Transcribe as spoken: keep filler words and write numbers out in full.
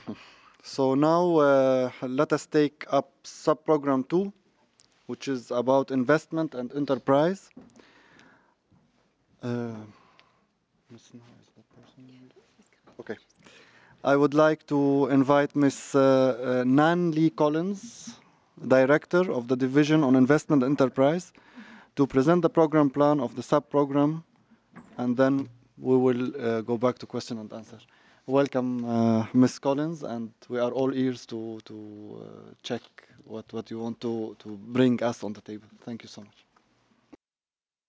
So now uh, let us take up sub-program two, which is about investment and enterprise. Uh, Miss Naha is the person. Okay. I would like to invite Miss uh, uh, Nan Lee Collins, Director of the Division on Investment Enterprise, to present the program plan of the sub-program, and then we will uh, go back to question and answer. Welcome, uh, Miss Collins, and we are all ears to, to uh, check what, what you want to, to bring us on the table. Thank you so much.